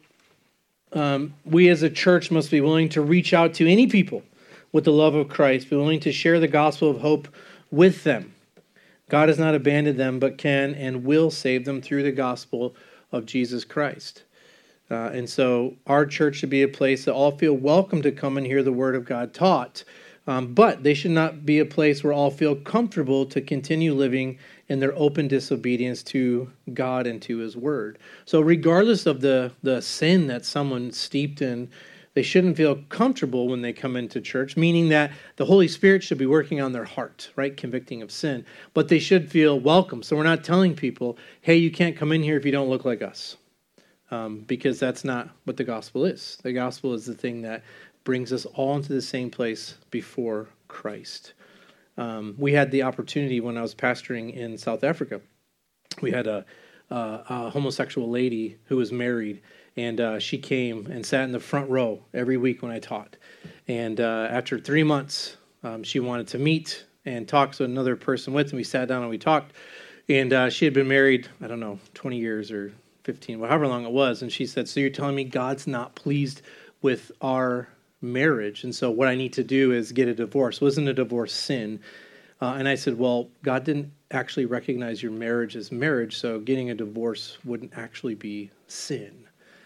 we as a church must be willing to reach out to any people with the love of Christ, be willing to share the gospel of hope with them. God has not abandoned them, but can and will save them through the gospel of Jesus Christ. And so our church should be a place that all feel welcome to come and hear the word of God taught. But they should not be a place where all feel comfortable to continue living in their open disobedience to God and to his word. So regardless of the sin that someone's steeped in, they shouldn't feel comfortable when they come into church, meaning that the Holy Spirit should be working on their heart, right? Convicting of sin. But they should feel welcome. So we're not telling people, hey, you can't come in here if you don't look like us. Because that's not what the gospel is. The gospel is the thing that brings us all into the same place before Christ. We had the opportunity when I was pastoring in South Africa. We had a homosexual lady who was married, and she came and sat in the front row every week when I taught. And after 3 months, she wanted to meet and talk to another person with, and we sat down and we talked. And she had been married, 20 years or 15, however long it was. And she said, so you're telling me God's not pleased with our marriage, and so what I need to do is get a divorce. Wasn't a divorce sin? And I said, well, God didn't actually recognize your marriage as marriage, so getting a divorce wouldn't actually be sin.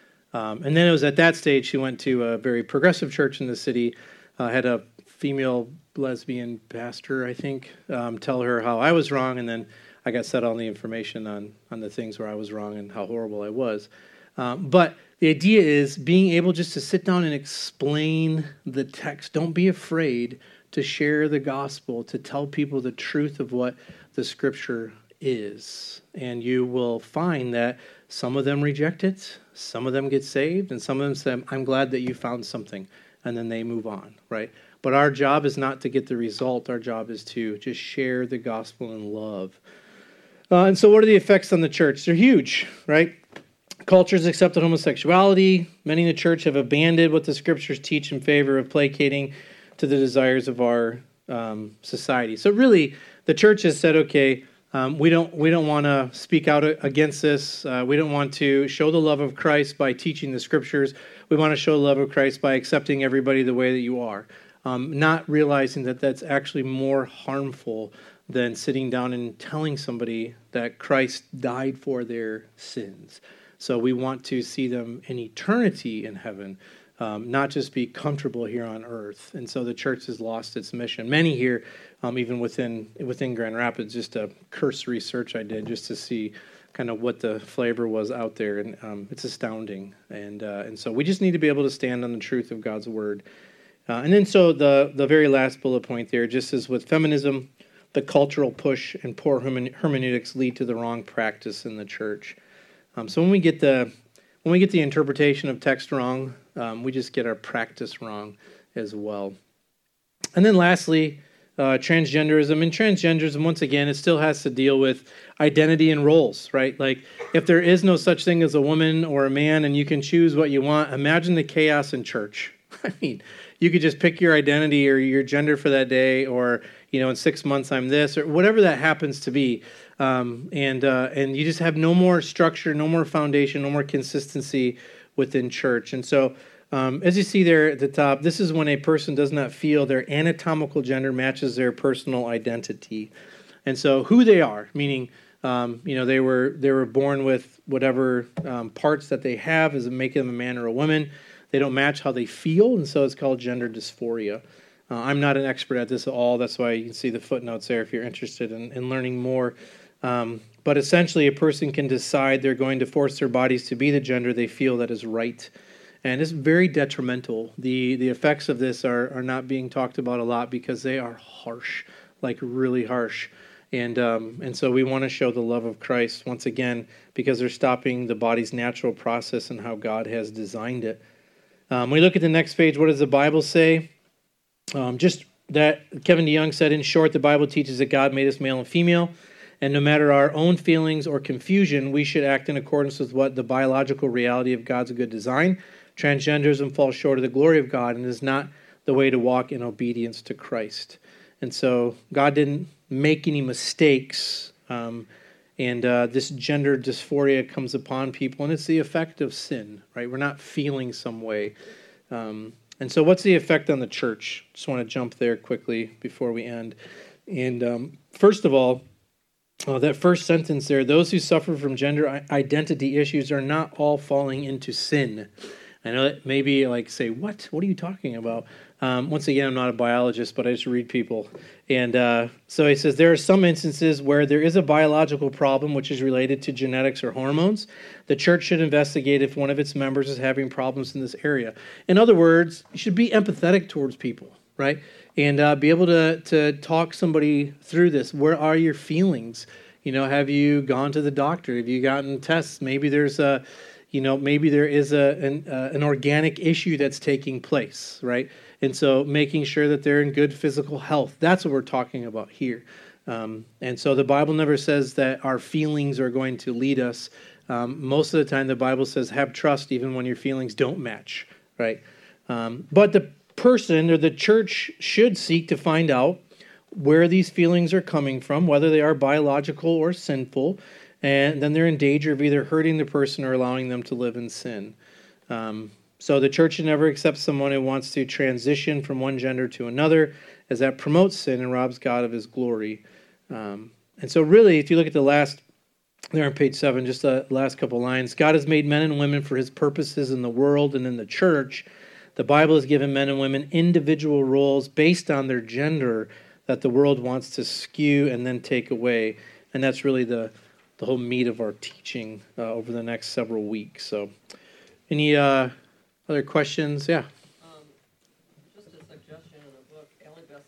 And then it was at that stage she went to a very progressive church in the city, had a female lesbian pastor, I think, tell her how I was wrong, and then I got set on the information on the things where I was wrong and how horrible I was. But the idea is being able just to sit down and explain the text. Don't be afraid to share the gospel, to tell people the truth of what the scripture is. And you will find that some of them reject it, some of them get saved, and some of them say, I'm glad that you found something, and then they move on, right? But our job is not to get the result. Our job is to just share the gospel in love. And so what are the effects on the church? They're huge, right? Cultures accepted homosexuality. Many in the church have abandoned what the scriptures teach in favor of placating to the desires of our society. So really, the church has said, okay, we don't want to speak out against this. We don't want to show the love of Christ by teaching the scriptures. We want to show the love of Christ by accepting everybody the way that you are. Not realizing that that's actually more harmful than sitting down and telling somebody that Christ died for their sins. So we want to see them in eternity in heaven, not just be comfortable here on earth. And so the church has lost its mission. Many here, even within Grand Rapids, just a cursory search I did just to see kind of what the flavor was out there, and it's astounding. And so we just need to be able to stand on the truth of God's word. And then so the very last bullet point there, just as with feminism, the cultural push and poor hermeneutics lead to the wrong practice in the church. So when we get the interpretation of text wrong, we just get our practice wrong as well. And then lastly, transgenderism. In transgenderism, once again, it still has to deal with identity and roles, right? Like if there is no such thing as a woman or a man and you can choose what you want, imagine the chaos in church. I mean, you could just pick your identity or your gender for that day, or, in 6 months I'm this, or whatever that happens to be. And you just have no more structure, no more foundation, no more consistency within church. And so As you see there at the top, this is when a person does not feel their anatomical gender matches their personal identity. And so who they are, meaning, they were born with whatever parts that they have as making them a man or a woman. They don't match how they feel, and so it's called gender dysphoria. I'm not an expert at this at all. That's why you can see the footnotes there if you're interested in learning more. But essentially, a person can decide they're going to force their bodies to be the gender they feel that is right. And it's very detrimental. The effects of this are not being talked about a lot because they are harsh, like really harsh. And so we want to show the love of Christ once again because they're stopping the body's natural process and how God has designed it. When we look at the next page, what does the Bible say? Just that Kevin DeYoung said, in short, the Bible teaches that God made us male and female, and no matter our own feelings or confusion, we should act in accordance with what the biological reality of God's good design. Transgenderism falls short of the glory of God and is not the way to walk in obedience to Christ. And so God didn't make any mistakes, and this gender dysphoria comes upon people, and it's the effect of sin, right? We're not feeling some way. And so what's the effect on the church? Just want to jump there quickly before we end. And first of all, that first sentence there, those who suffer from gender identity issues are not all falling into sin. I know that maybe say, what are you talking about? Once again, I'm not a biologist, but I just read people. And so he says, there are some instances where there is a biological problem which is related to genetics or hormones. The church should investigate if one of its members is having problems in this area. In other words, you should be empathetic towards people, right? And be able to talk somebody through this. Where are your feelings? Have you gone to the doctor? Have you gotten tests? Maybe there's maybe there is an organic issue that's taking place, right? And so making sure that they're in good physical health. That's what we're talking about here. And so the Bible never says that our feelings are going to lead us. Most of the time the Bible says have trust even when your feelings don't match, right? But the person or the church should seek to find out where these feelings are coming from, whether they are biological or sinful, and then they're in danger of either hurting the person or allowing them to live in sin. So the church should never accept someone who wants to transition from one gender to another, as that promotes sin and robs God of his glory. And so really, if you look at the last, there on page 7, just the last couple lines, God has made men and women for his purposes in the world and in the church. The Bible has given men and women individual roles based on their gender that the world wants to skew and then take away. And that's really the whole meat of our teaching over the next several weeks. So any other questions? Yeah. Just a suggestion in a book. Ellie Beth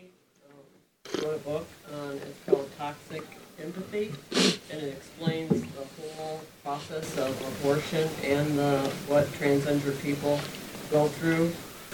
Stuckey wrote a book it's called Toxic Empathy, and it explains the whole process of abortion and what transgender people go through.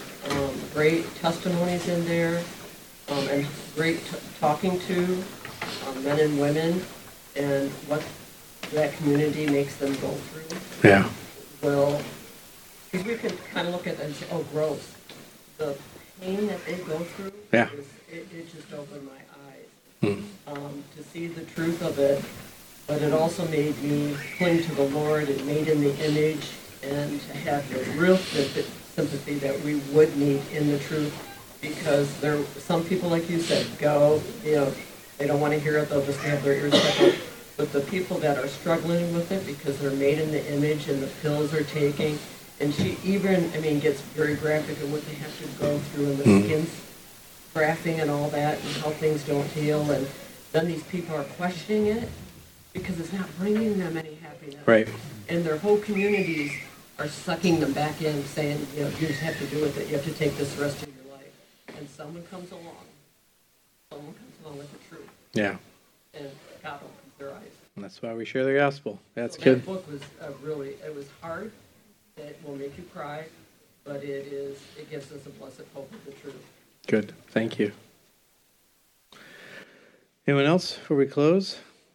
Great testimonies in there, and great talking to men and women and what that community makes them go through. Yeah. Well, because we can kind of look at that and say, oh, gross. The pain that they go through, Yeah. It just opened my eyes to see the truth of it. But it also made me cling to the Lord and made in the image and to have the real sympathy that we would need in the truth. Because there, some people, like you said, they don't want to hear it, they'll just have their ears stuck up. But the people that are struggling with it because they're made in the image and the pills they're taking, and she even, gets very graphic in what they have to go through and the skin grafting and all that and how things don't heal. And then these people are questioning it because it's not bringing them any happiness. Right. And their whole communities are sucking them back in, saying, you just have to do with it. You have to take this the rest of your life. And someone comes along with the truth. Yeah. And God opens their eyes. And that's why we share the gospel. That's So good. That book was it was hard. It will make you cry, but it gives us a blessed hope of the truth. Good. Thank you. Anyone else before we close?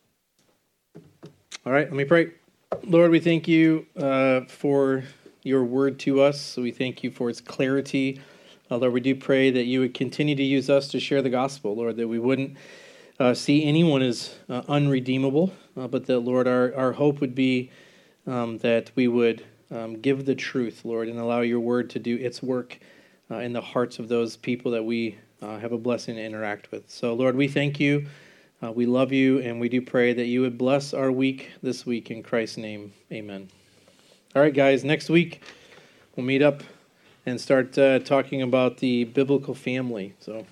All right, let me pray. Lord, we thank you for your word to us. We thank you for its clarity. Lord, we do pray that you would continue to use us to share the gospel, Lord, that we wouldn't see anyone as unredeemable, but that, Lord, our hope would be that we would give the truth, Lord, and allow your word to do its work in the hearts of those people that we have a blessing to interact with. So, Lord, we thank you, we love you, and we do pray that you would bless our week this week in Christ's name. Amen. All right, guys, next week we'll meet up and start talking about the biblical family. So.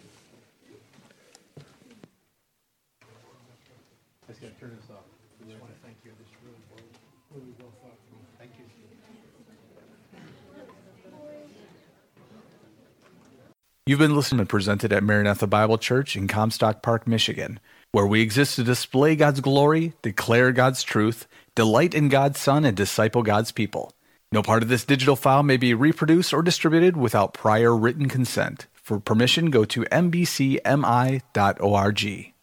I just gotta turn this off. I just want to thank you. This is really well thought through. Thank you. You've been listening to Presented at Maranatha Bible Church in Comstock Park, Michigan, where we exist to display God's glory, declare God's truth, delight in God's Son, and disciple God's people. No part of this digital file may be reproduced or distributed without prior written consent. For permission, go to mbcmi.org.